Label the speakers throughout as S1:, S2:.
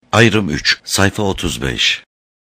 S1: Ayrım 3, sayfa 35.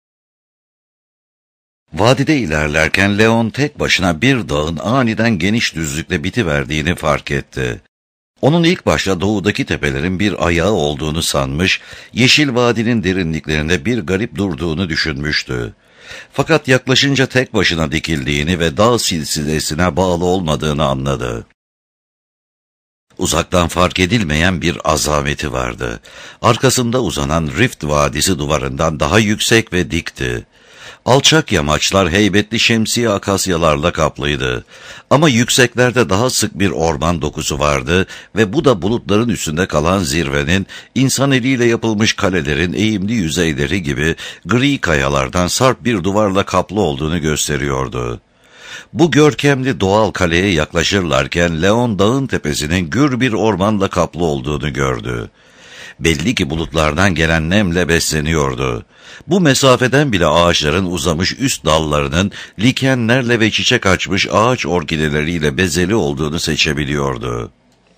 S1: Vadide ilerlerken Leon tek başına bir dağın aniden geniş düzlükle bitiverdiğini fark etti. Onun ilk başta doğudaki tepelerin bir ayağı olduğunu sanmış, yeşil vadinin derinliklerinde bir garip durduğunu düşünmüştü. Fakat yaklaşınca tek başına dikildiğini ve dağ silsilesine bağlı olmadığını anladı. Uzaktan fark edilmeyen bir azameti vardı. Arkasında uzanan Rift Vadisi duvarından daha yüksek ve dikti. Alçak yamaçlar heybetli şemsiye akasyalarla kaplıydı. Ama yükseklerde daha sık bir orman dokusu vardı ve bu da bulutların üstünde kalan zirvenin, insan eliyle yapılmış kalelerin eğimli yüzeyleri gibi gri kayalardan sarp bir duvarla kaplı olduğunu gösteriyordu. Bu görkemli doğal kaleye yaklaşırlarken Leon dağın tepesinin gür bir ormanla kaplı olduğunu gördü. Belli ki bulutlardan gelen nemle besleniyordu. Bu mesafeden bile ağaçların uzamış üst dallarının likenlerle ve çiçek açmış ağaç orkideleriyle bezeli olduğunu seçebiliyordu.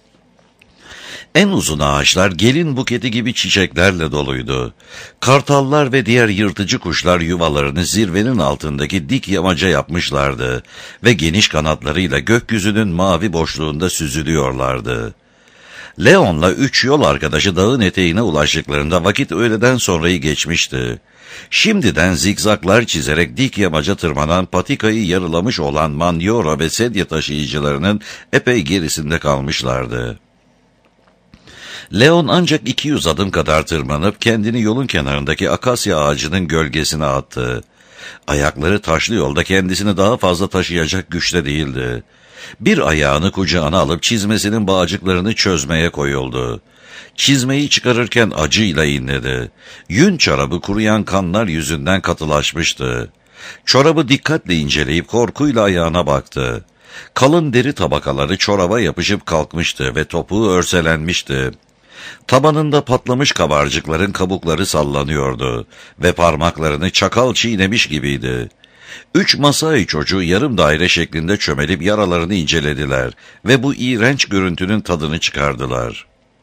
S1: En uzun ağaçlar gelin buketi gibi çiçeklerle doluydu. Kartallar ve diğer yırtıcı kuşlar yuvalarını zirvenin altındaki dik yamaca yapmışlardı ve geniş kanatlarıyla gökyüzünün mavi boşluğunda süzülüyorlardı. Leon'la 3 yol arkadaşı dağın eteğine ulaştıklarında vakit öğleden sonrayı geçmişti. Şimdiden zikzaklar çizerek dik yamaca tırmanan patikayı yarılamış olan manyora ve sedye taşıyıcılarının epey gerisinde kalmışlardı. Leon ancak 200 adım kadar tırmanıp kendini yolun kenarındaki akasya ağacının gölgesine attı. Ayakları taşlı yolda kendisini daha fazla taşıyacak güçte değildi. Bir ayağını kucağına alıp çizmesinin bağcıklarını çözmeye koyuldu. Çizmeyi çıkarırken acıyla inledi. Yün çorabı kuruyan kanlar yüzünden katılaşmıştı. Çorabı dikkatle inceleyip korkuyla ayağına baktı. Kalın deri tabakaları çoraba yapışıp kalkmıştı ve topuğu örselenmişti. Tabanında patlamış kabarcıkların kabukları sallanıyordu ve parmaklarını çakal çiğnemiş gibiydi. 3 Masai çocuğu yarım daire şeklinde çömelip yaralarını incelediler ve bu iğrenç görüntünün tadını çıkardılar.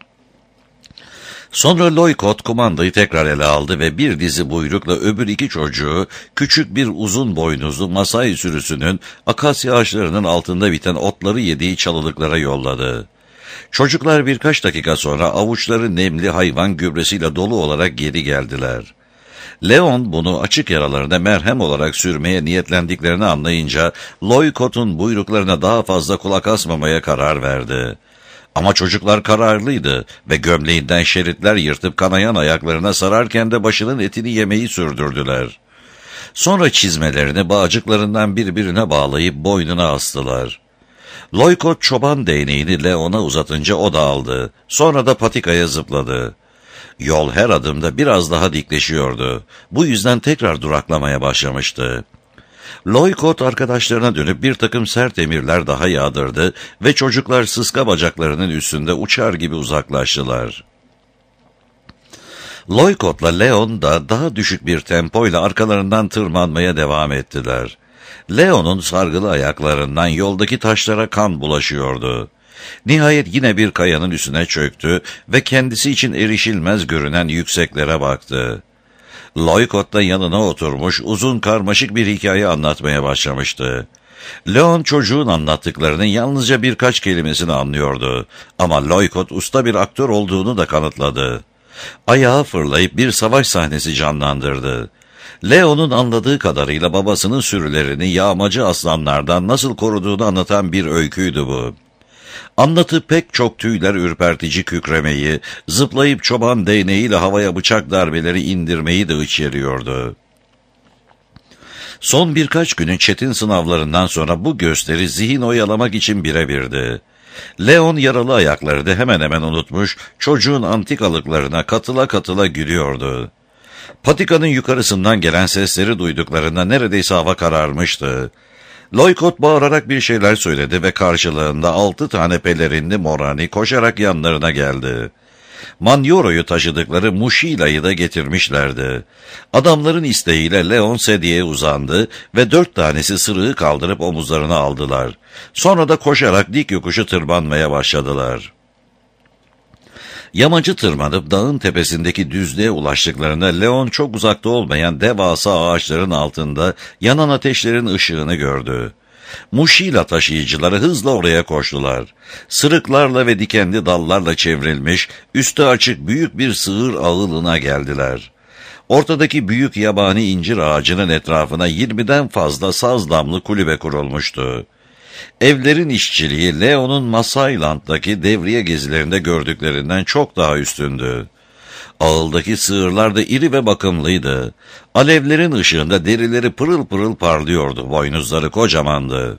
S1: Sonra Loykot kumandayı tekrar ele aldı ve bir dizi buyrukla öbür 2 çocuğu küçük bir uzun boynuzlu Masai sürüsünün akasya ağaçlarının altında biten otları yediği çalılıklara yolladı. Çocuklar birkaç dakika sonra avuçları nemli hayvan gübresiyle dolu olarak geri geldiler. Leon bunu açık yaralarına merhem olarak sürmeye niyetlendiklerini anlayınca Loykot'un buyruklarına daha fazla kulak asmamaya karar verdi. Ama çocuklar kararlıydı ve gömleğinden şeritler yırtıp kanayan ayaklarına sararken de başının etini yemeyi sürdürdüler. Sonra çizmelerini bağcıklarından birbirine bağlayıp boynuna astılar. Loykot çoban değneğini Leon'a uzatınca o da aldı. Sonra da patikaya zıpladı. Yol her adımda biraz daha dikleşiyordu. Bu yüzden tekrar duraklamaya başlamıştı. Loykot arkadaşlarına dönüp bir takım sert emirler daha yağdırdı ve çocuklar sıska bacaklarının üstünde uçar gibi uzaklaştılar. Loykot'la Leon da daha düşük bir tempoyla arkalarından tırmanmaya devam ettiler. Leon'un sargılı ayaklarından yoldaki taşlara kan bulaşıyordu. Nihayet yine bir kayanın üstüne çöktü ve kendisi için erişilmez görünen yükseklere baktı. Loykot da yanına oturmuş uzun karmaşık bir hikaye anlatmaya başlamıştı. Leon çocuğun anlattıklarının yalnızca birkaç kelimesini anlıyordu ama Loykot usta bir aktör olduğunu da kanıtladı. Ayağı fırlayıp bir savaş sahnesi canlandırdı. Leon'un anladığı kadarıyla babasının sürülerini yağmacı aslanlardan nasıl koruduğunu anlatan bir öyküydü bu. Anlatı pek çok tüyler ürpertici kükremeyi, zıplayıp çoban değneğiyle havaya bıçak darbeleri indirmeyi de içeriyordu. Son birkaç günün çetin sınavlarından sonra bu gösteri zihin oyalamak için birebirdi. Leon yaralı ayakları da hemen hemen unutmuş, çocuğun antikalıklarına katıla katıla gülüyordu. Patikanın yukarısından gelen sesleri duyduklarında neredeyse hava kararmıştı. Loykot bağırarak bir şeyler söyledi ve karşılığında 6 tane pelerinli Morani koşarak yanlarına geldi. Manyoro'yu taşıdıkları Mushila'yı da getirmişlerdi. Adamların isteğiyle Leon sedyeye uzandı ve 4 tanesi sırığı kaldırıp omuzlarına aldılar. Sonra da koşarak dik yokuşu tırmanmaya başladılar. Yamacı tırmanıp dağın tepesindeki düzlüğe ulaştıklarında Leon çok uzakta olmayan devasa ağaçların altında yanan ateşlerin ışığını gördü. Muşila taşıyıcıları hızla oraya koştular. Sırıklarla ve dikenli dallarla çevrilmiş, üstü açık büyük bir sığır ağılına geldiler. Ortadaki büyük yabani incir ağacının etrafına 20'den fazla saz damlı kulübe kurulmuştu. Evlerin işçiliği Leon'un Masailand'daki devriye gezilerinde gördüklerinden çok daha üstündü. Ağıldaki sığırlar da iri ve bakımlıydı. Alevlerin ışığında derileri pırıl pırıl parlıyordu, boynuzları kocamandı.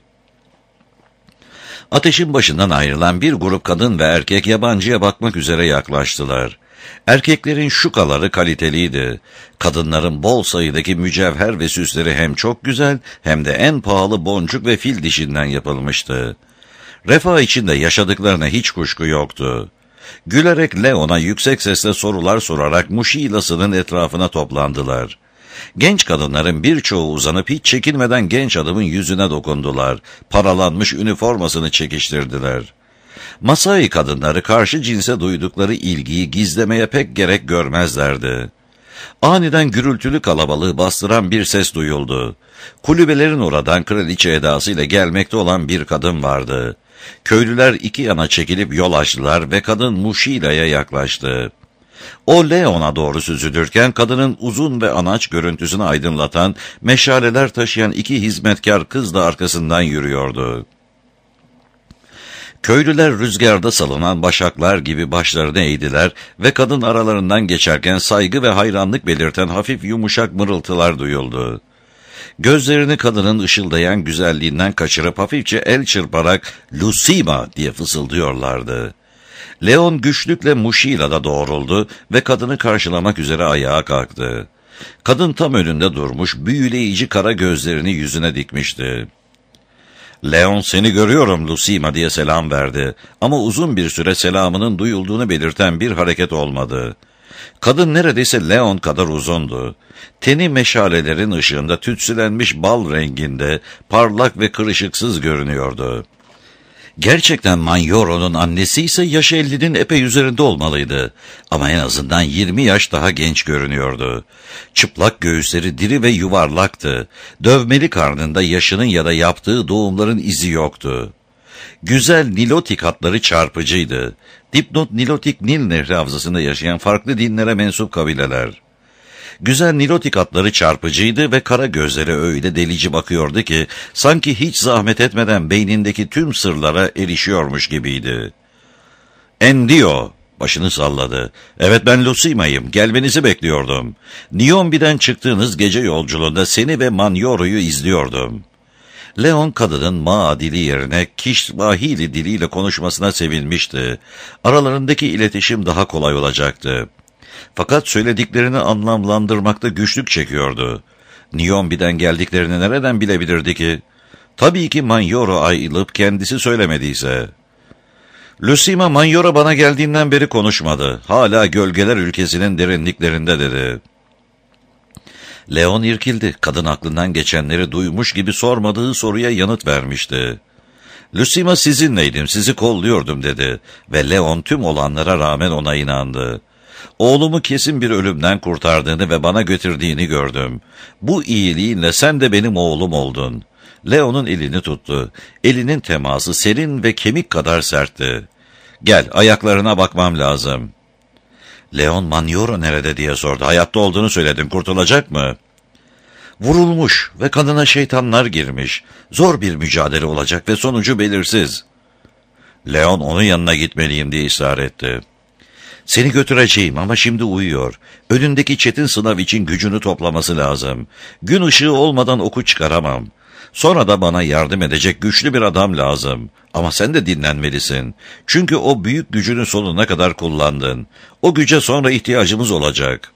S1: Ateşin başından ayrılan bir grup kadın ve erkek yabancıya bakmak üzere yaklaştılar. Erkeklerin şukaları kaliteliydi. Kadınların bol sayıdaki mücevher ve süsleri hem çok güzel hem de en pahalı boncuk ve fil dişinden yapılmıştı. Refah içinde yaşadıklarına hiç kuşku yoktu. Gülerek Leon'a yüksek sesle sorular sorarak Muşilas'ının etrafına toplandılar. Genç kadınların birçoğu uzanıp hiç çekinmeden genç adamın yüzüne dokundular. Paralanmış üniformasını çekiştirdiler. Masai kadınları karşı cinse duydukları ilgiyi gizlemeye pek gerek görmezlerdi. Aniden gürültülü kalabalığı bastıran bir ses duyuldu. Kulübelerin oradan kraliçe edasıyla gelmekte olan bir kadın vardı. Köylüler iki yana çekilip yol açtılar ve kadın Muşila'ya yaklaştı. O Leon'a doğru süzülürken kadının uzun ve anaç görüntüsünü aydınlatan meşaleler taşıyan iki hizmetkar kız da arkasından yürüyordu. Köylüler rüzgarda salınan başaklar gibi başlarını eğdiler ve kadın aralarından geçerken saygı ve hayranlık belirten hafif yumuşak mırıltılar duyuldu. Gözlerini kadının ışıldayan güzelliğinden kaçırıp hafifçe el çırparak "Lucima" diye fısıldıyorlardı. Leon güçlükle Muşila'da doğruldu ve kadını karşılamak üzere ayağa kalktı. Kadın tam önünde durmuş, büyüleyici kara gözlerini yüzüne dikmişti. "Leon, seni görüyorum Lucima" diye selam verdi ama uzun bir süre selamının duyulduğunu belirten bir hareket olmadı. Kadın neredeyse Leon kadar uzundu. Teni meşalelerin ışığında tütsülenmiş bal renginde, parlak ve kırışıksız görünüyordu. Gerçekten Manyoro'nun annesi ise yaş 50'nin epey üzerinde olmalıydı. Ama en azından 20 yaş daha genç görünüyordu. Çıplak göğüsleri diri ve yuvarlaktı. Dövmeli karnında yaşının ya da yaptığı doğumların izi yoktu. Güzel Nilotik hatları çarpıcıydı. Dipnot Nilotik Nil Nehri havzasında yaşayan farklı dinlere mensup kabileler. Güzel Nilotik atları çarpıcıydı ve kara gözleri öyle delici bakıyordu ki sanki hiç zahmet etmeden beynindeki tüm sırlara erişiyormuş gibiydi. "Endio," başını salladı. "Evet, ben Lucima'yım. Gelmenizi bekliyordum. Niyombi'den çıktığınız gece yolculuğunda seni ve Manyoro'yu izliyordum." Leon kadının Ma dili yerine Kishvahili diliyle konuşmasına sevinmişti. Aralarındaki iletişim daha kolay olacaktı. Fakat söylediklerini anlamlandırmakta güçlük çekiyordu. Niyombi'den geldiklerini nereden bilebilirdi ki? Tabii ki Manyoro ayılıp kendisi söylemediyse. "Lucima, Manyoro bana geldiğinden beri konuşmadı. Hala gölgeler ülkesinin derinliklerinde" dedi. Leon irkildi. Kadın aklından geçenleri duymuş gibi sormadığı soruya yanıt vermişti. "Lucima, sizinleydim, sizi kolluyordum" dedi ve Leon tüm olanlara rağmen ona inandı. "Oğlumu kesin bir ölümden kurtardığını ve bana götürdüğünü gördüm. Bu iyiliğinle sen de benim oğlum oldun." Leon'un elini tuttu. Elinin teması serin ve kemik kadar sertti. "Gel, ayaklarına bakmam lazım." Leon, "Manyoro nerede?" diye sordu. "Hayatta olduğunu söyledin, kurtulacak mı?" "Vurulmuş ve kanına şeytanlar girmiş. Zor bir mücadele olacak ve sonucu belirsiz." Leon, "Onun yanına gitmeliyim" diye ısrar etti. "Seni götüreceğim ama şimdi uyuyor. Önündeki çetin sınav için gücünü toplaması lazım. Gün ışığı olmadan oku çıkaramam. Sonra da bana yardım edecek güçlü bir adam lazım. Ama sen de dinlenmelisin. Çünkü o büyük gücünü sonuna kadar kullandın. O güce sonra ihtiyacımız olacak."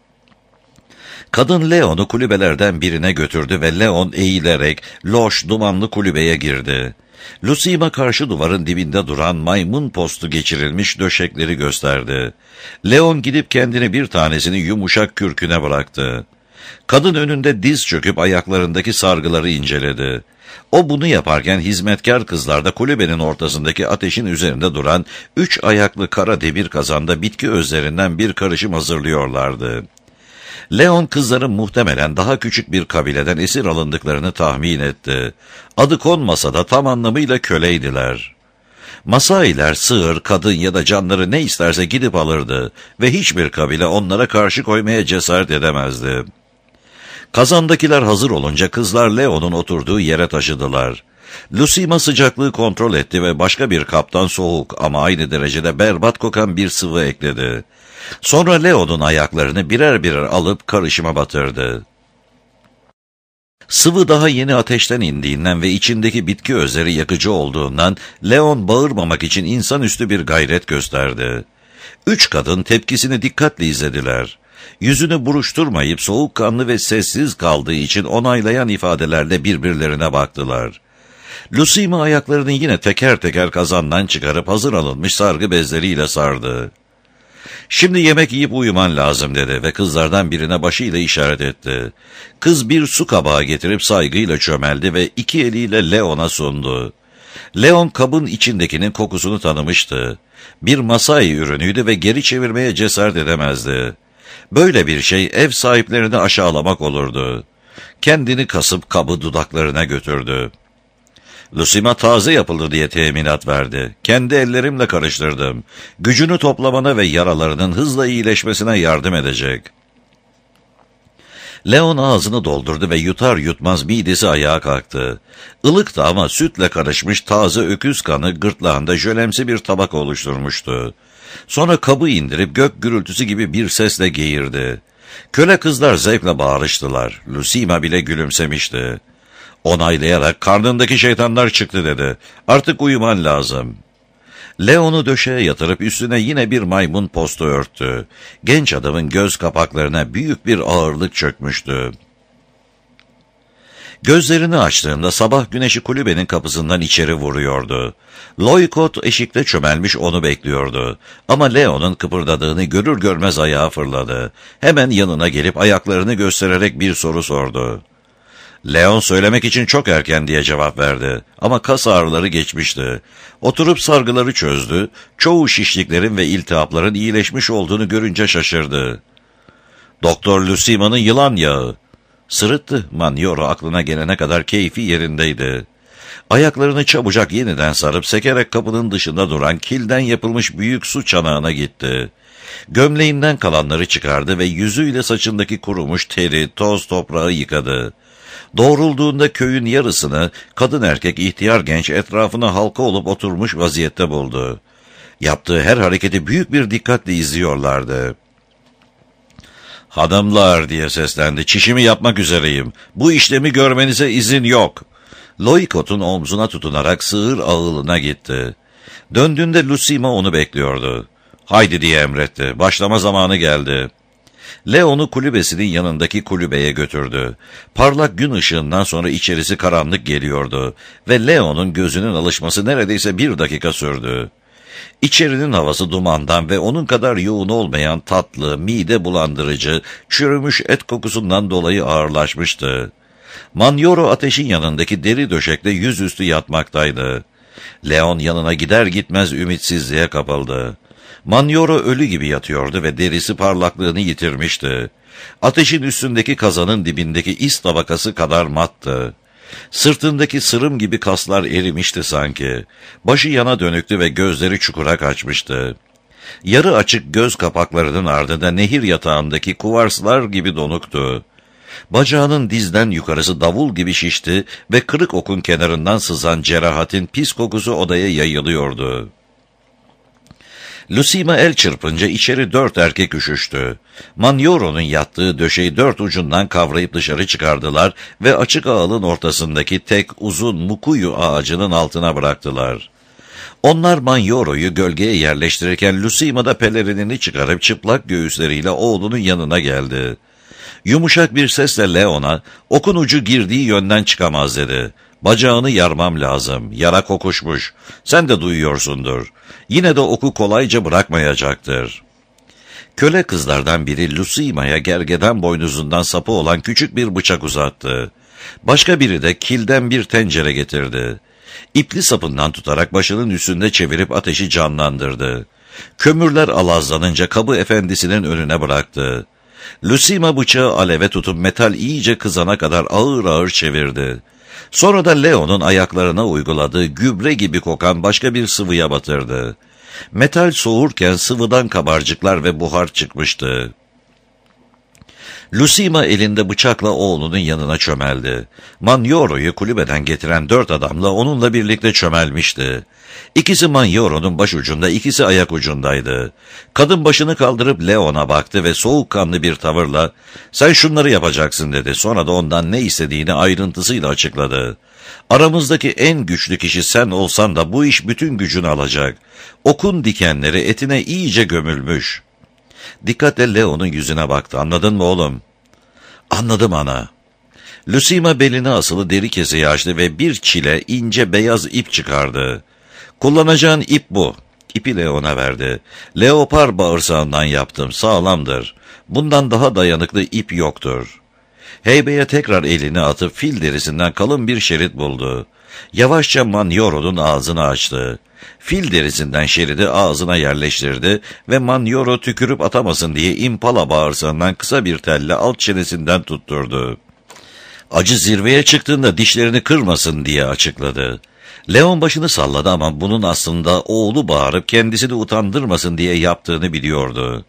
S1: Kadın Leon'u kulübelerden birine götürdü ve Leon eğilerek loş, dumanlı kulübeye girdi. Lucima karşı duvarın dibinde duran maymun postu geçirilmiş döşekleri gösterdi. Leon gidip kendini bir tanesini yumuşak kürküne bıraktı. Kadın önünde diz çöküp ayaklarındaki sargıları inceledi. O bunu yaparken hizmetkar kızlar da kulübenin ortasındaki ateşin üzerinde duran 3 ayaklı kara demir kazanda bitki özlerinden bir karışım hazırlıyorlardı. Leon kızların muhtemelen daha küçük bir kabileden esir alındıklarını tahmin etti. Adı konmasa da tam anlamıyla köleydiler. Masailer sığır, kadın ya da canları ne isterse gidip alırdı ve hiçbir kabile onlara karşı koymaya cesaret edemezdi. Kazandakiler hazır olunca kızlar Leon'un oturduğu yere taşıdılar. Lucima sıcaklığı kontrol etti ve başka bir kaptan soğuk ama aynı derecede berbat kokan bir sıvı ekledi. Sonra Leon'un ayaklarını birer birer alıp karışıma batırdı. Sıvı daha yeni ateşten indiğinden ve içindeki bitki özleri yakıcı olduğundan Leon bağırmamak için insanüstü bir gayret gösterdi. 3 kadın tepkisini dikkatle izlediler. Yüzünü buruşturmayıp soğukkanlı ve sessiz kaldığı için onaylayan ifadelerle birbirlerine baktılar. Lucima ayaklarını yine teker teker kazandan çıkarıp hazır alınmış sargı bezleriyle sardı. "Şimdi yemek yiyip uyuman lazım," dedi ve kızlardan birine başıyla işaret etti. Kız bir su kabağı getirip saygıyla çömeldi ve 2 eliyle Leon'a sundu. Leon kabın içindekinin kokusunu tanımıştı. Bir Masai ürünüydü ve geri çevirmeye cesaret edemezdi. Böyle bir şey ev sahiplerini aşağılamak olurdu. Kendini kasıp kabı dudaklarına götürdü. "Lucima taze yapıldı," diye teminat verdi. "Kendi ellerimle karıştırdım. Gücünü toplamana ve yaralarının hızla iyileşmesine yardım edecek." Leon ağzını doldurdu ve yutar yutmaz midesi ayağa kalktı. Ilıktı ama sütle karışmış taze öküz kanı gırtlağında jölemsi bir tabak oluşturmuştu. Sonra kabı indirip gök gürültüsü gibi bir sesle geğirdi. Köle kızlar zevkle bağırıştılar. Lucima bile gülümsemişti. Onaylayarak "Karnındaki şeytanlar çıktı," dedi. "Artık uyuman lazım." Leon'u döşeye yatırıp üstüne yine bir maymun postu örttü. Genç adamın göz kapaklarına büyük bir ağırlık çökmüştü. Gözlerini açtığında sabah güneşi kulübenin kapısından içeri vuruyordu. Loykot eşikte çömelmiş onu bekliyordu. Ama Leon'un kıpırdadığını görür görmez ayağa fırladı. Hemen yanına gelip ayaklarını göstererek bir soru sordu. Leon söylemek için çok erken diye cevap verdi ama kas ağrıları geçmişti. Oturup sargıları çözdü, çoğu şişliklerin ve iltihapların iyileşmiş olduğunu görünce şaşırdı. "Doktor Lucima'nın yılan yağı." Sırıttı. Manioro aklına gelene kadar keyfi yerindeydi. Ayaklarını çabucak yeniden sarıp sekerek kapının dışında duran kilden yapılmış büyük su çanağına gitti. Gömleğinden kalanları çıkardı ve yüzüyle saçındaki kurumuş teri, toz toprağı yıkadı. Doğrulduğunda köyün yarısını kadın erkek ihtiyar genç etrafına halka olup oturmuş vaziyette buldu. Yaptığı her hareketi büyük bir dikkatle izliyorlardı. "Hanımlar," diye seslendi, "çişimi yapmak üzereyim. Bu işlemi görmenize izin yok." Loykot'un omzuna tutunarak sığır ağılına gitti. Döndüğünde Lucima onu bekliyordu. "Haydi," diye emretti. "Başlama zamanı geldi." Leon'u kulübesinin yanındaki kulübeye götürdü. Parlak gün ışığından sonra içerisi karanlık geliyordu ve Leon'un gözünün alışması neredeyse 1 dakika sürdü. İçerinin havası dumandan ve onun kadar yoğun olmayan tatlı, mide bulandırıcı, çürümüş et kokusundan dolayı ağırlaşmıştı. Manioro ateşin yanındaki deri döşekte yüzüstü yatmaktaydı. Leon yanına gider gitmez ümitsizliğe kapıldı. Manioro ölü gibi yatıyordu ve derisi parlaklığını yitirmişti. Ateşin üstündeki kazanın dibindeki is tabakası kadar mattı. Sırtındaki sırım gibi kaslar erimişti sanki. Başı yana dönüktü ve gözleri çukura kaçmıştı. Yarı açık göz kapaklarının ardında nehir yatağındaki kuvarslar gibi donuktu. Bacağının dizden yukarısı davul gibi şişti ve kırık okun kenarından sızan cerahatin pis kokusu odaya yayılıyordu. Lucima el çırpınca içeri 4 erkek üşüştü. Manioro'nun yattığı döşeyi 4 ucundan kavrayıp dışarı çıkardılar ve açık ağılın ortasındaki tek uzun mukuyu ağacının altına bıraktılar. Onlar Manioro'yu gölgeye yerleştirirken Lucima da pelerinini çıkarıp çıplak göğüsleriyle oğlunun yanına geldi. Yumuşak bir sesle Leon'a, "Okun ucu girdiği yönden çıkamaz," dedi. "Bacağını yarmam lazım. Yara kokuşmuş. Sen de duyuyorsundur. Yine de oku kolayca bırakmayacaktır." Köle kızlardan biri Lucima'ya gergedan boynuzundan sapı olan küçük bir bıçak uzattı. Başka biri de kilden bir tencere getirdi. İpli sapından tutarak başının üstünde çevirip ateşi canlandırdı. Kömürler alazlanınca kabı efendisinin önüne bıraktı. Lucima bıçağı aleve tutup metal iyice kızana kadar ağır ağır çevirdi. Sonra da Leon'un ayaklarına uyguladığı gübre gibi kokan başka bir sıvıya batırdı. Metal soğurken sıvıdan kabarcıklar ve buhar çıkmıştı. Lucima elinde bıçakla oğlunun yanına çömeldi. Manioro'yu kulübeden getiren 4 adamla onunla birlikte çömelmişti. İkisi Manioro'nun başucunda, ikisi ayak ucundaydı. Kadın başını kaldırıp Leon'a baktı ve soğukkanlı bir tavırla "Sen şunları yapacaksın" dedi. Sonra da ondan ne istediğini ayrıntısıyla açıkladı. "Aramızdaki en güçlü kişi sen olsan da bu iş bütün gücünü alacak. Okun dikenleri etine iyice gömülmüş." Dikkatle Leon'un yüzüne baktı. "Anladın mı oğlum?" "Anladım ana." Lucima beline asılı deri keseyi açtı ve bir çile ince beyaz ip çıkardı. "Kullanacağın ip bu." İpi Leon'a verdi. "Leopar bağırsağından yaptım, sağlamdır. Bundan daha dayanıklı ip yoktur." Heybeye tekrar elini atıp fil derisinden kalın bir şerit buldu. Yavaşça Manioro'nun ağzını açtı. Fil derisinden şeridi ağzına yerleştirdi ve Manioro tükürüp atamasın diye impala bağırsağından kısa bir telle alt çenesinden tutturdu. Acı zirveye çıktığında dişlerini kırmasın diye açıkladı. Leon başını salladı ama bunun aslında oğlu bağırıp kendisini utandırmasın diye yaptığını biliyordu.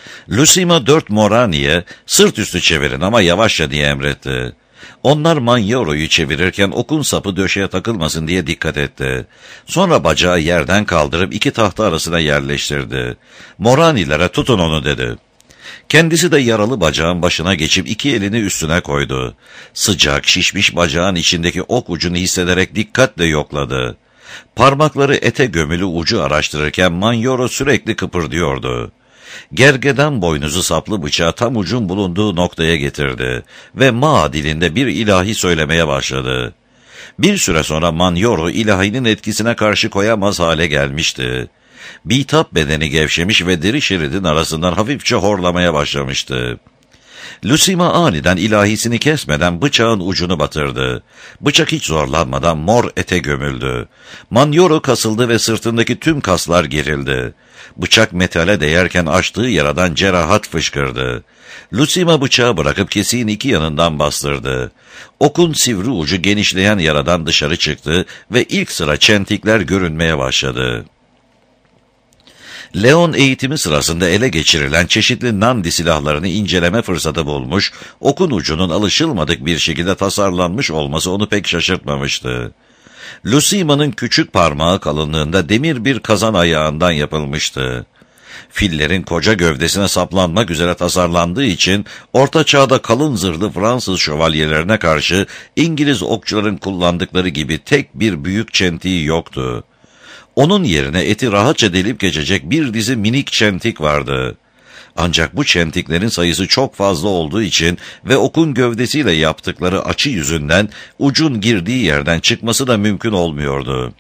S1: Lucima 4 Morani'ye "Sırt üstü çevirin ama yavaşça" diye emretti. Onlar Manioro'yu çevirirken okun sapı döşeye takılmasın diye dikkat etti. Sonra bacağı yerden kaldırıp 2 tahta arasına yerleştirdi. "Moranilere tutun onu" dedi. Kendisi de yaralı bacağın başına geçip 2 elini üstüne koydu. Sıcak, şişmiş bacağın içindeki ok ucunu hissederek dikkatle yokladı. Parmakları ete gömülü ucu araştırırken Manioro sürekli kıpırdıyordu. Gergedan boynuzu saplı bıçağı tam ucun bulunduğu noktaya getirdi ve Ma dilinde bir ilahi söylemeye başladı. Bir süre sonra Manioro ilahinin etkisine karşı koyamaz hale gelmişti. Bitap bedeni gevşemiş ve deri şeridin arasından hafifçe horlamaya başlamıştı. Lucima aniden ilahisini kesmeden bıçağın ucunu batırdı. Bıçak hiç zorlanmadan mor ete gömüldü. Manioro kasıldı ve sırtındaki tüm kaslar gerildi. Bıçak metale değerken açtığı yaradan cerahat fışkırdı. Lucima bıçağı bırakıp kesiğin 2 yanından bastırdı. Okun sivri ucu genişleyen yaradan dışarı çıktı ve ilk sıra çentikler görünmeye başladı. Leon eğitimi sırasında ele geçirilen çeşitli Nandi silahlarını inceleme fırsatı bulmuş, okun ucunun alışılmadık bir şekilde tasarlanmış olması onu pek şaşırtmamıştı. Lucima'nın küçük parmağı kalınlığında demir bir kazan ayağından yapılmıştı. Fillerin koca gövdesine saplanmak üzere tasarlandığı için Orta Çağ'da kalın zırhlı Fransız şövalyelerine karşı İngiliz okçuların kullandıkları gibi tek bir büyük çentiği yoktu. Onun yerine eti rahatça delip geçecek bir dizi minik çentik vardı. Ancak bu çentiklerin sayısı çok fazla olduğu için ve okun gövdesiyle yaptıkları açı yüzünden ucun girdiği yerden çıkması da mümkün olmuyordu.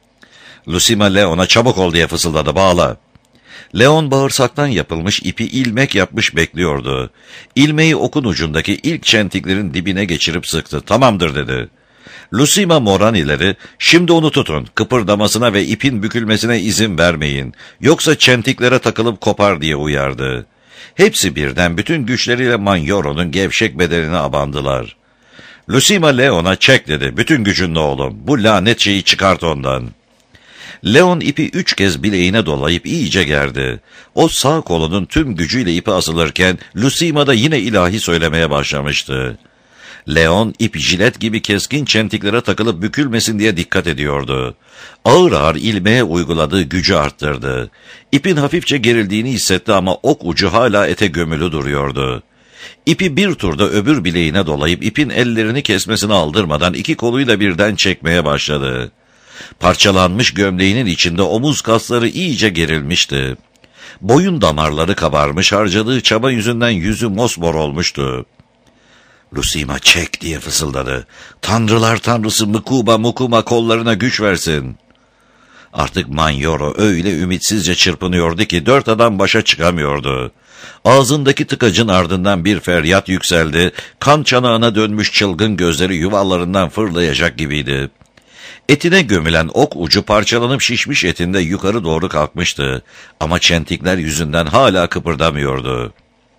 S1: Lucima Leon'a "Çabuk ol" diye fısıldadı. "Bağla." Leon bağırsaktan yapılmış ipi ilmek yapmış bekliyordu. İlmeği okun ucundaki ilk çentiklerin dibine geçirip sıktı. "Tamamdır" dedi. Lucima Moranileri "Şimdi onu tutun, kıpırdamasına ve ipin bükülmesine izin vermeyin, yoksa çentiklere takılıp kopar" diye uyardı. Hepsi birden bütün güçleriyle Manioro'nun gevşek bedenine abandılar. Lucima Leon'a "Çek" dedi. "Bütün gücünle oğlum, bu lanet şeyi çıkart ondan." Leon ipi 3 kez bileğine dolayıp iyice gerdi. O sağ kolunun tüm gücüyle ipi asılırken Lucima da yine ilahi söylemeye başlamıştı. Leon ip jilet gibi keskin çentiklere takılıp bükülmesin diye dikkat ediyordu. Ağır ağır ilmeğe uyguladığı gücü arttırdı. İpin hafifçe gerildiğini hissetti ama ok ucu hala ete gömülü duruyordu. İpi bir turda öbür bileğine dolayıp ipin ellerini kesmesini aldırmadan 2 koluyla birden çekmeye başladı. Parçalanmış gömleğinin içinde omuz kasları iyice gerilmişti. Boyun damarları kabarmış, harcadığı çaba yüzünden yüzü mosmor olmuştu. Lucima "Çek" diye fısıldadı. "Tanrılar tanrısı Mukuma Mukuma kollarına güç versin." Artık Manioro öyle ümitsizce çırpınıyordu ki 4 adam başa çıkamıyordu. Ağzındaki tıkacın ardından bir feryat yükseldi. Kan çanağına dönmüş çılgın gözleri yuvalarından fırlayacak gibiydi. Etine gömülen ok ucu parçalanıp şişmiş etinde yukarı doğru kalkmıştı. Ama çentikler yüzünden hala kıpırdamıyordu.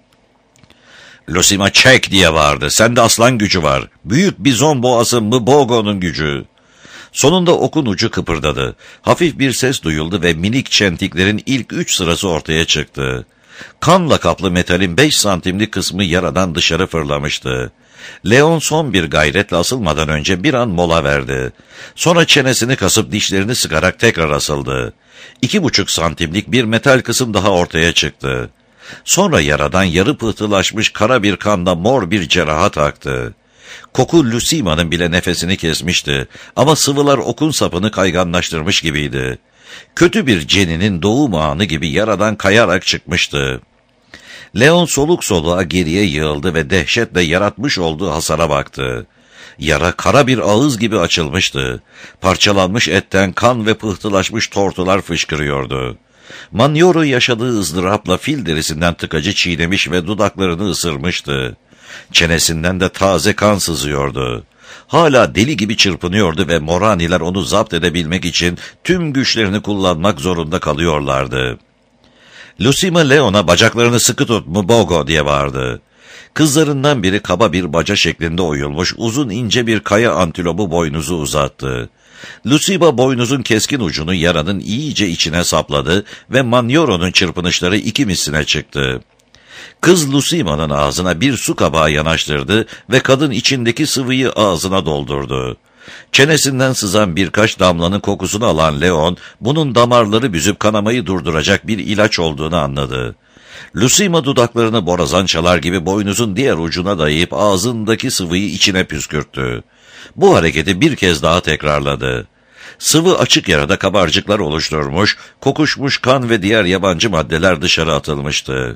S1: Lucima çek diye bağırdı. Sende aslan gücü var. Büyük bizon boğası Mbogo'nun gücü. Sonunda okun ucu kıpırdadı. Hafif bir ses duyuldu ve minik çentiklerin ilk 3 sırası ortaya çıktı. Kanla kaplı metalin 5 santimlik kısmı yaradan dışarı fırlamıştı. Leon son bir gayretle asılmadan önce bir an mola verdi. Sonra çenesini kasıp dişlerini sıkarak tekrar asıldı. 2,5 santimlik bir metal kısım daha ortaya çıktı. Sonra yaradan yarı pıhtılaşmış kara bir kanda mor bir cerahat aktı. Koku Lucima'nın bile nefesini kesmişti ama sıvılar okun sapını kayganlaştırmış gibiydi. Kötü bir ceninin doğum anı gibi yaradan kayarak çıkmıştı. Leon soluk soluğa geriye yığıldı ve dehşetle yaratmış olduğu hasara baktı. Yara kara bir ağız gibi açılmıştı. Parçalanmış etten kan ve pıhtılaşmış tortular fışkırıyordu. Manyoro yaşadığı ızdırapla fil derisinden tıkacı çiğnemiş ve dudaklarını ısırmıştı. Çenesinden de taze kan sızıyordu. Hala deli gibi çırpınıyordu ve Moraniler onu zapt edebilmek için tüm güçlerini kullanmak zorunda kalıyorlardı. Lucima Leon'a bacaklarını sıkı tut Mbogo diye bağırdı. Kızlarından biri kaba bir baca şeklinde oyulmuş uzun ince bir kaya antilopu boynuzu uzattı. Lucima boynuzun keskin ucunu yaranın iyice içine sapladı ve Manyoro'nun çırpınışları 2 misline çıktı. Kız Lucima'nın ağzına bir su kabağı yanaştırdı ve kadın içindeki sıvıyı ağzına doldurdu. Çenesinden sızan birkaç damlanın kokusunu alan Leon, bunun damarları büzüp kanamayı durduracak bir ilaç olduğunu anladı. Lucima dudaklarını borazan çalar gibi boynuzun diğer ucuna dayayıp ağzındaki sıvıyı içine püskürttü. Bu hareketi bir kez daha tekrarladı. Sıvı açık yarada kabarcıklar oluşturmuş, kokuşmuş kan ve diğer yabancı maddeler dışarı atılmıştı.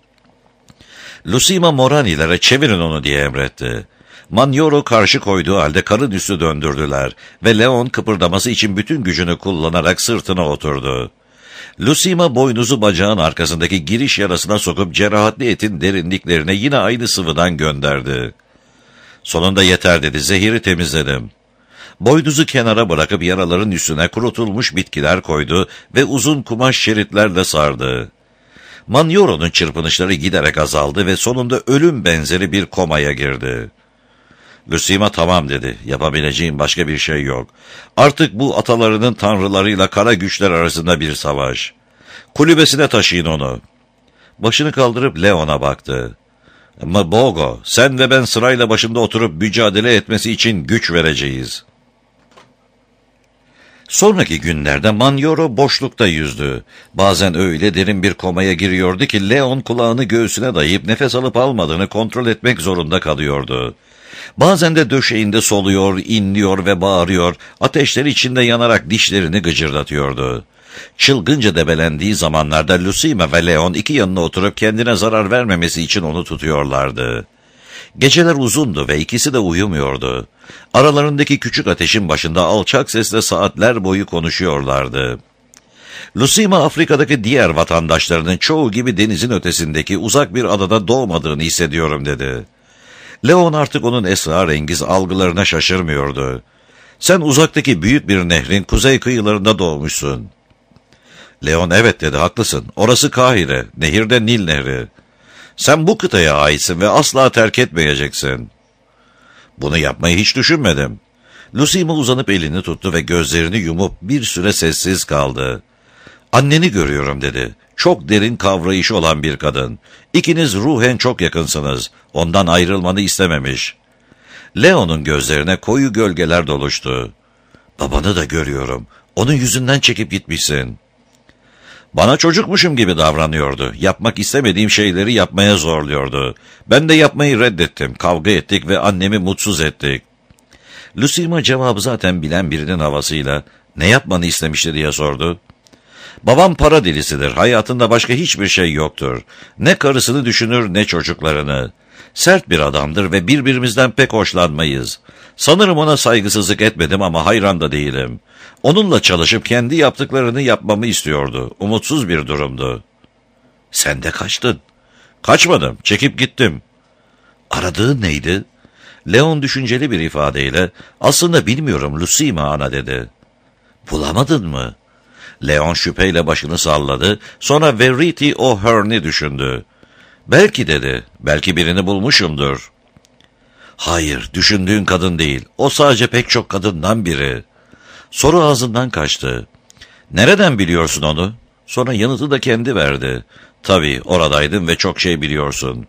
S1: Lucima Moranilere çevirin onu diye emretti. Manyoro karşı koyduğu halde karın üstü döndürdüler ve Leon kıpırdaması için bütün gücünü kullanarak sırtına oturdu. Lucima boynuzu bacağın arkasındaki giriş yarasına sokup cerahatli etin derinliklerine yine aynı sıvıdan gönderdi. Sonunda yeter dedi, zehiri temizledim. Boynuzu kenara bırakıp yaraların üstüne kurutulmuş bitkiler koydu ve uzun kumaş şeritlerle sardı. Manyoro'nun çırpınışları giderek azaldı ve sonunda ölüm benzeri bir komaya girdi. Lucima tamam dedi, yapabileceğim başka bir şey yok. Artık bu atalarının tanrılarıyla kara güçler arasında bir savaş. Kulübesine taşıyın onu. Başını kaldırıp Leon'a baktı. Mbogo, sen ve ben sırayla başında oturup mücadele etmesi için güç vereceğiz. Sonraki günlerde Manyoro boşlukta yüzdü. Bazen öyle derin bir komaya giriyordu ki Leon kulağını göğsüne dayayıp nefes alıp almadığını kontrol etmek zorunda kalıyordu. Bazen de döşeğinde soluyor, inliyor ve bağırıyor, ateşler içinde yanarak dişlerini gıcırdatıyordu. Çılgınca debelendiği zamanlarda Lucima ve Leon iki yanına oturup kendine zarar vermemesi için onu tutuyorlardı. Geceler uzundu ve ikisi de uyumuyordu. Aralarındaki küçük ateşin başında alçak sesle saatler boyu konuşuyorlardı. Lucima Afrika'daki diğer vatandaşlarının çoğu gibi denizin ötesindeki uzak bir adada doğmadığını hissediyorum dedi. Leon artık onun esrarengiz algılarına şaşırmıyordu. Sen uzaktaki büyük bir nehrin kuzey kıyılarında doğmuşsun. Leon evet dedi, haklısın. Orası Kahire, nehir de Nil Nehri. Sen bu kıtaya aitsin ve asla terk etmeyeceksin. Bunu yapmayı hiç düşünmedim. Lucima uzanıp elini tuttu ve gözlerini yumup bir süre sessiz kaldı. Anneni görüyorum dedi. Çok derin kavrayışı olan bir kadın. İkiniz ruhen çok yakınsınız. Ondan ayrılmanı istememiş. Leon'un gözlerine koyu gölgeler doluştu. Babanı da görüyorum. Onun yüzünden çekip gitmişsin. Bana çocukmuşum gibi davranıyordu. Yapmak istemediğim şeyleri yapmaya zorluyordu. Ben de yapmayı reddettim. Kavga ettik ve annemi mutsuz ettik. Lucima cevabı zaten bilen birinin havasıyla ne yapmanı istemişti diye sordu. Babam para delisidir. Hayatında başka hiçbir şey yoktur. Ne karısını düşünür ne çocuklarını. Sert bir adamdır ve birbirimizden pek hoşlanmayız. Sanırım ona saygısızlık etmedim ama hayran da değilim. Onunla çalışıp kendi yaptıklarını yapmamı istiyordu. Umutsuz bir durumdu. Sen de kaçtın. Kaçmadım, çekip gittim. Aradığın neydi? Leon düşünceli bir ifadeyle, aslında bilmiyorum Lucima ana dedi. Bulamadın mı? Leon şüpheyle başını salladı, sonra Verity O'Hearn'i düşündü. Belki dedi, belki birini bulmuşumdur. Hayır, düşündüğün kadın değil, o sadece pek çok kadından biri. Soru ağzından kaçtı. Nereden biliyorsun onu? Sonra yanıtı da kendi verdi. Tabii, oradaydın ve çok şey biliyorsun.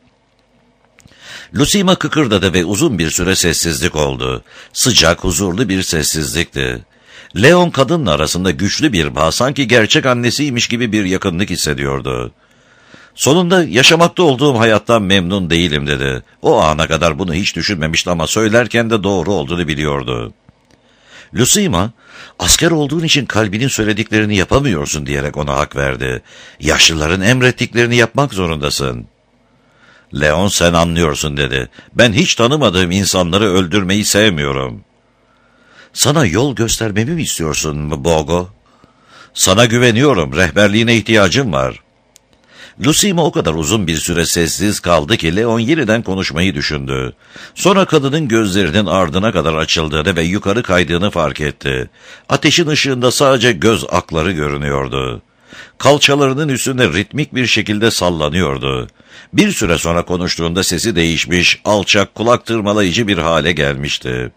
S1: Lucima kıkırdadı ve uzun bir süre sessizlik oldu. Sıcak, huzurlu bir sessizlikti. Leon kadınla arasında güçlü bir bağ, sanki gerçek annesiymiş gibi bir yakınlık hissediyordu. Sonunda yaşamakta olduğum hayattan memnun değilim dedi. O ana kadar bunu hiç düşünmemişti ama söylerken de doğru olduğunu biliyordu. Lucima, asker olduğun için kalbinin söylediklerini yapamıyorsun diyerek ona hak verdi. Yaşlıların emrettiklerini yapmak zorundasın. Leon sen anlıyorsun dedi. Ben hiç tanımadığım insanları öldürmeyi sevmiyorum. Sana yol göstermemi mi istiyorsun Bogo? Sana güveniyorum, rehberliğine ihtiyacım var. Lucima o kadar uzun bir süre sessiz kaldı ki Leon yeniden konuşmayı düşündü. Sonra kadının gözlerinin ardına kadar açıldığını ve yukarı kaydığını fark etti. Ateşin ışığında sadece göz akları görünüyordu. Kalçalarının üstünde ritmik bir şekilde sallanıyordu. Bir süre sonra konuştuğunda sesi değişmiş, alçak, kulak tırmalayıcı bir hale gelmişti.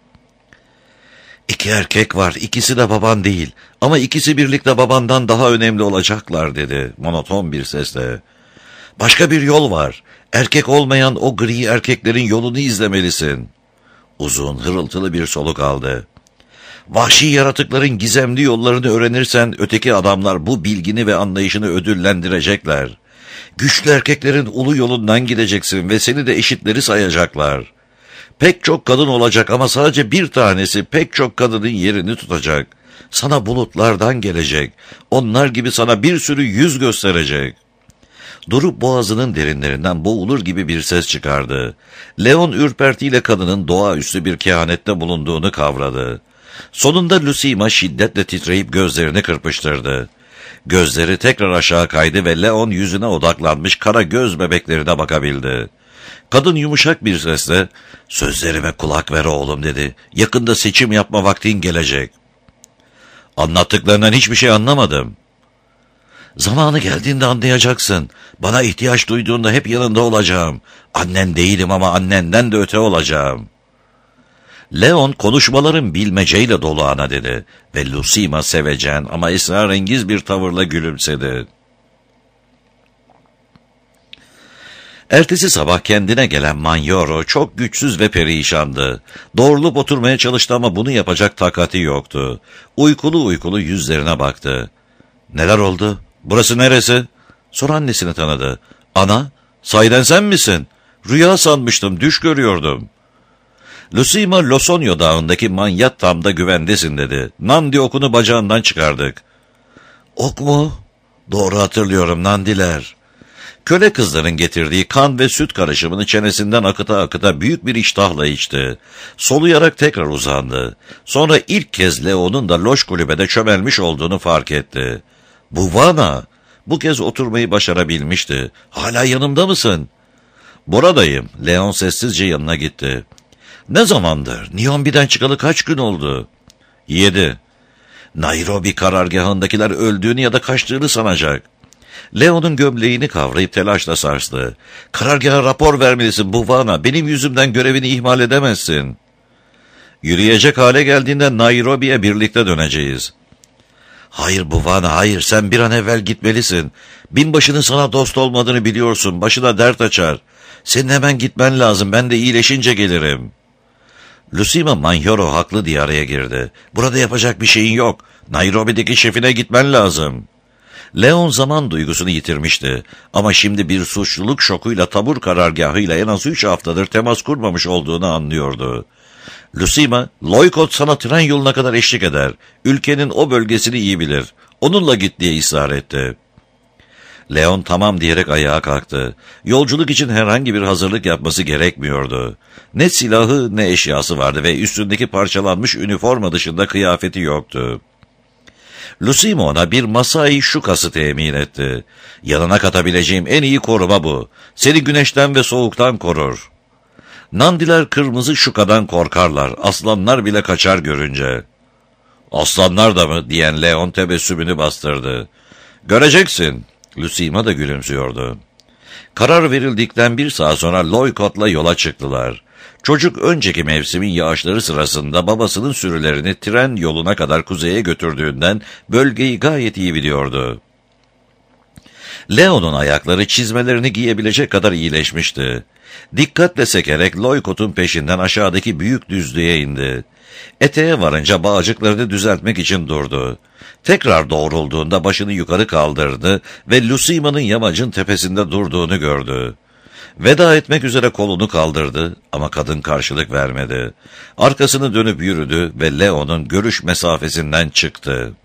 S1: İki erkek var, ikisi de baban değil. Ama ikisi birlikte babandan daha önemli olacaklar dedi, monoton bir sesle. Başka bir yol var. Erkek olmayan o gri erkeklerin yolunu izlemelisin. Uzun, hırıltılı bir soluk aldı. Vahşi yaratıkların gizemli yollarını öğrenirsen öteki adamlar bu bilgini ve anlayışını ödüllendirecekler. Güçlü erkeklerin ulu yolundan gideceksin ve seni de eşitleri sayacaklar. Pek çok kadın olacak ama sadece bir tanesi pek çok kadının yerini tutacak. Sana bulutlardan gelecek. Onlar gibi sana bir sürü yüz gösterecek. Durup boğazının derinlerinden boğulur gibi bir ses çıkardı. Leon ürpertiyle kadının doğaüstü bir kehanette bulunduğunu kavradı. Sonunda Lucima şiddetle titreyip gözlerini kırpıştırdı. Gözleri tekrar aşağı kaydı ve Leon yüzüne odaklanmış kara göz bebeklerine bakabildi. Kadın yumuşak bir sesle, "Sözlerime kulak ver oğlum," dedi. "Yakında seçim yapma vaktin gelecek." "Anlattıklarından hiçbir şey anlamadım." "Zamanı geldiğinde anlayacaksın. Bana ihtiyaç duyduğunda hep yanında olacağım. Annen değilim ama annenden de öte olacağım." Leon konuşmaların bilmeceyle dolu ana dedi ve Lucima sevecen ama esrarengiz bir tavırla gülümsedi. Ertesi sabah kendine gelen Manyoro çok güçsüz ve perişandı. Doğrulup oturmaya çalıştı ama bunu yapacak takati yoktu. Uykulu uykulu yüzlerine baktı. "Neler oldu? Burası neresi?" Sonra annesini tanıdı. "Ana, sahiden sen misin? Rüya sanmıştım, düş görüyordum." Lucima, Losonyo dağındaki Manyattam'da güvendesin dedi. Nandi okunu bacağından çıkardık. "Ok mu?" "Doğru hatırlıyorum, Nandiler." Köle kızların getirdiği kan ve süt karışımını çenesinden akıta akıta büyük bir iştahla içti. Soluyarak tekrar uzandı. Sonra ilk kez Leon'un da loş kulübede çömelmiş olduğunu fark etti. "Bu Vana." Bu kez oturmayı başarabilmişti. "Hala yanımda mısın?" "Buradayım." Leon sessizce yanına gitti. "Ne zamandır? Nihonbi'den çıkalı kaç gün oldu?" 7. "Nairobi karargahındakiler öldüğünü ya da kaçtığını sanacak." Leon'un gömleğini kavrayıp telaşla sarstı. "Karargaha rapor vermelisin Buvana. Benim yüzümden görevini ihmal edemezsin." "Yürüyecek hale geldiğinde Nairobi'ye birlikte döneceğiz." "Hayır Buvana, hayır. Sen bir an evvel gitmelisin. Binbaşının sana dost olmadığını biliyorsun. Başına dert açar. Senin hemen gitmen lazım. Ben de iyileşince gelirim." Lucima Manyoro haklı diye araya girdi. "Burada yapacak bir şeyin yok. Nairobi'deki şefine gitmen lazım." Leon zaman duygusunu yitirmişti ama şimdi bir suçluluk şokuyla tabur karargahıyla en az 3 haftadır temas kurmamış olduğunu anlıyordu. "Lucima, Loykot sana tren yoluna kadar eşlik eder. Ülkenin o bölgesini iyi bilir. Onunla git," diye ısrar etti. Leon tamam diyerek ayağa kalktı. Yolculuk için herhangi bir hazırlık yapması gerekmiyordu. Ne silahı ne eşyası vardı ve üstündeki parçalanmış üniforma dışında kıyafeti yoktu. Lucimo ona bir Masai şukası temin etti. Yanına katabileceğim en iyi koruma bu. Seni güneşten ve soğuktan korur. Nandiler kırmızı şukadan korkarlar. Aslanlar bile kaçar görünce. Aslanlar da mı diyen Leon tebessümünü bastırdı. Göreceksin. Lucimo da gülümsüyordu. Karar verildikten bir saat sonra Loykot'la yola çıktılar. Çocuk önceki mevsimin yağışları sırasında babasının sürülerini tren yoluna kadar kuzeye götürdüğünden bölgeyi gayet iyi biliyordu. Leon'un ayakları çizmelerini giyebilecek kadar iyileşmişti. Dikkatle sekerek Loykot'un peşinden aşağıdaki büyük düzlüğe indi. Eteğe varınca bağcıklarını düzeltmek için durdu. Tekrar doğrulduğunda başını yukarı kaldırdı ve Lucimo'nun yamacın tepesinde durduğunu gördü. Veda etmek üzere kolunu kaldırdı ama kadın karşılık vermedi. Arkasını dönüp yürüdü ve Leon'un görüş mesafesinden çıktı.